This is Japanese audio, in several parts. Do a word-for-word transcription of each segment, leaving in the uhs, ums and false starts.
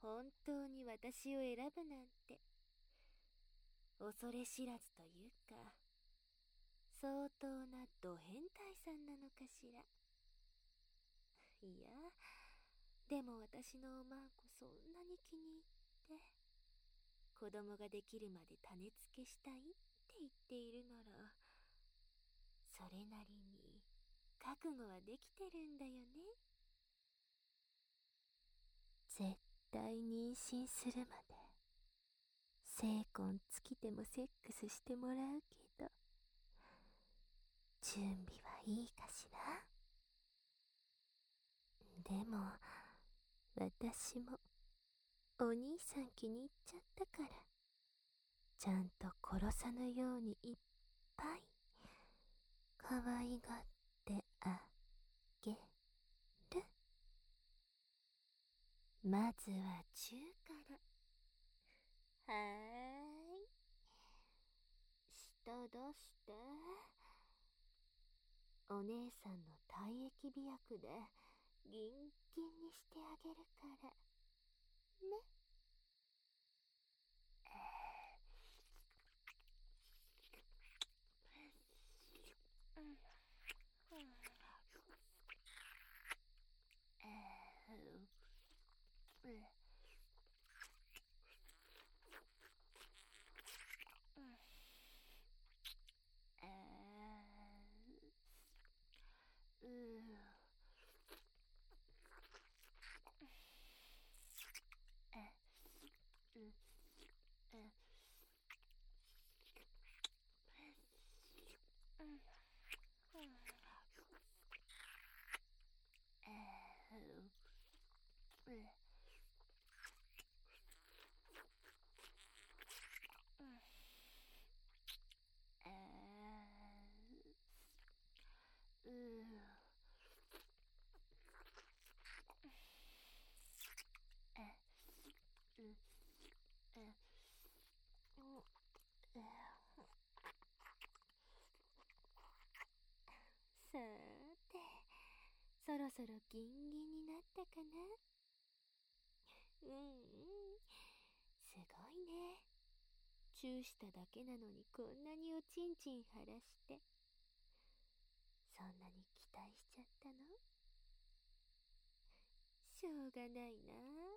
本当に私を選ぶなんて、恐れ知らずというか、相当なド変態さんなのかしら。いや、でも私のおまんこそんなに気に入って、子供ができるまで種付けしたいって言っているなら、それなりに覚悟はできてるんだよね。絶対妊娠するまで精魂尽きてもセックスしてもらうけど、準備はいいかしら。でも私もお兄さん気に入っちゃったから、ちゃんと殺さぬようにいっぱい可愛がってあげる。まずは中から。はーい。舌出して。お姉さんの体液美薬でギンギンにしてあげるからね。さーて、そろそろギンギンになったかな。うんうん、すごいね。チューしただけなのにこんなにおちんちん晴らして、そんなに期待しちゃったの？しょうがないな。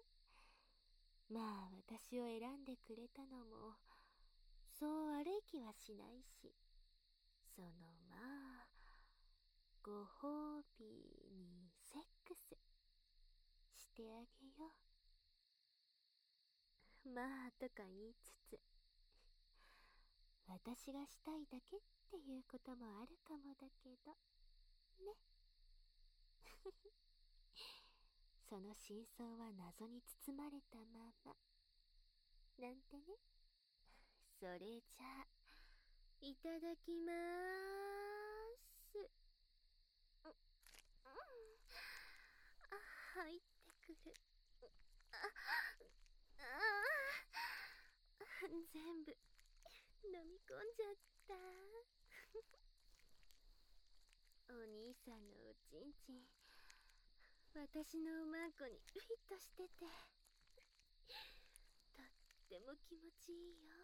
まあ私を選んでくれたのもそう悪い気はしないし、そのまあご褒美にセックスしてあげよう。まあとか言いつつ、私がしたいだけっていうこともあるかもだけどね。その真相は謎に包まれたままなんてね。それじゃあいただきまーす。う、うん、あ、入ってくる。ああ、全部飲み込んじゃった。お兄さんのおちんちん、私のおまんこにフィットしてて、とっても気持ちいいよ。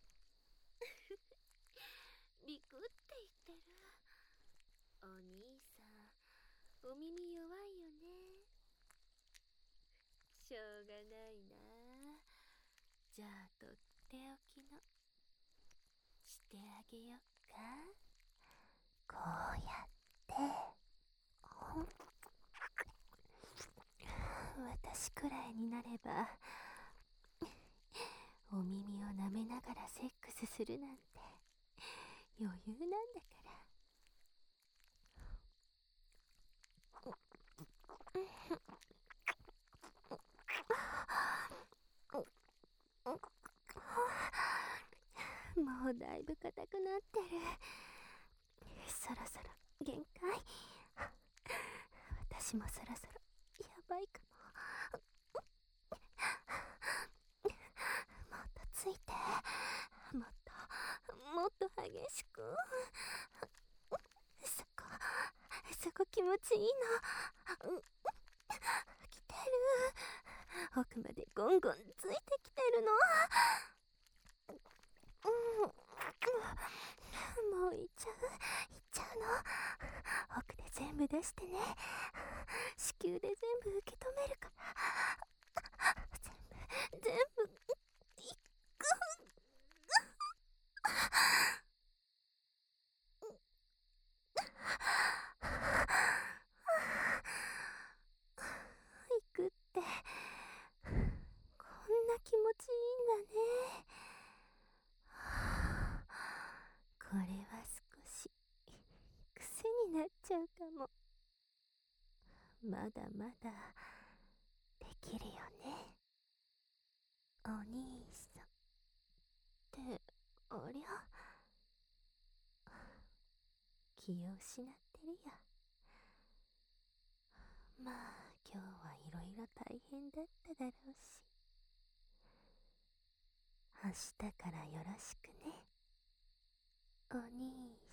ビクって言ってる。お兄さん、お耳弱いよね。しょうがないな。じゃあとっておきのしてあげよっか。こうやって私くらいになればお耳を舐めながらセックスするなんて余裕なんだから。もうだいぶ硬くなってる。そろそろ限界。私もそろそろやばいかも。もっとついて、もっともっと激しく。そこそこ気持ちいいの。来てる。 奥までゴンゴンついてきてるの。うん、もう行っちゃう行っちゃうの。奥で全部出してね。子宮で全部受け止めるから。全部全部いく。行くって、こんな気持ちいいんだね。これは少し癖になっちゃうかも。まだまだできるよね、お兄さん。ってありゃ、気を失ってるよ。まあ今日はいろいろ大変だっただろうし、明日からよろしくね、お兄